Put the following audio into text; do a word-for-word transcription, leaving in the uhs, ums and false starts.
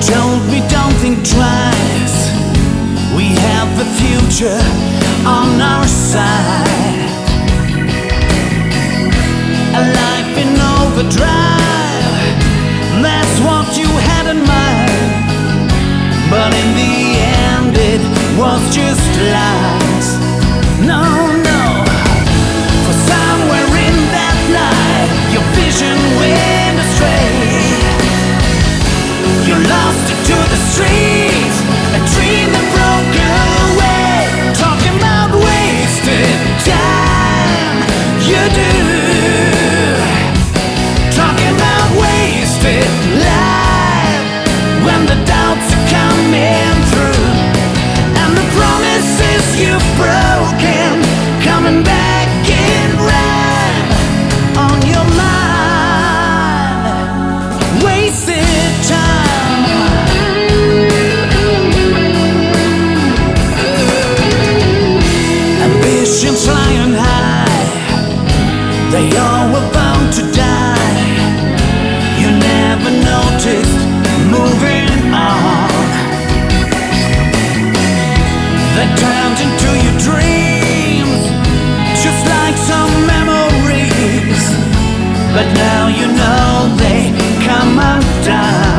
told me don't think twice. We have the future on our side. A life in overdrive, that's what you had in mind. But in the end it was just lies. No, no. For somewhere in that night your vision went astray. You lost it to the streets, a dream that broke away. Talking about wasted time, you do. Talking about wasted life, when the doubts are coming through, and the promises you've broken coming back in rhyme on your mind. Wasted time. Ambitions flying high, they all were bound to die. You never noticed moving on. They turned into your dreams, just like some memories. But now you know they come undone.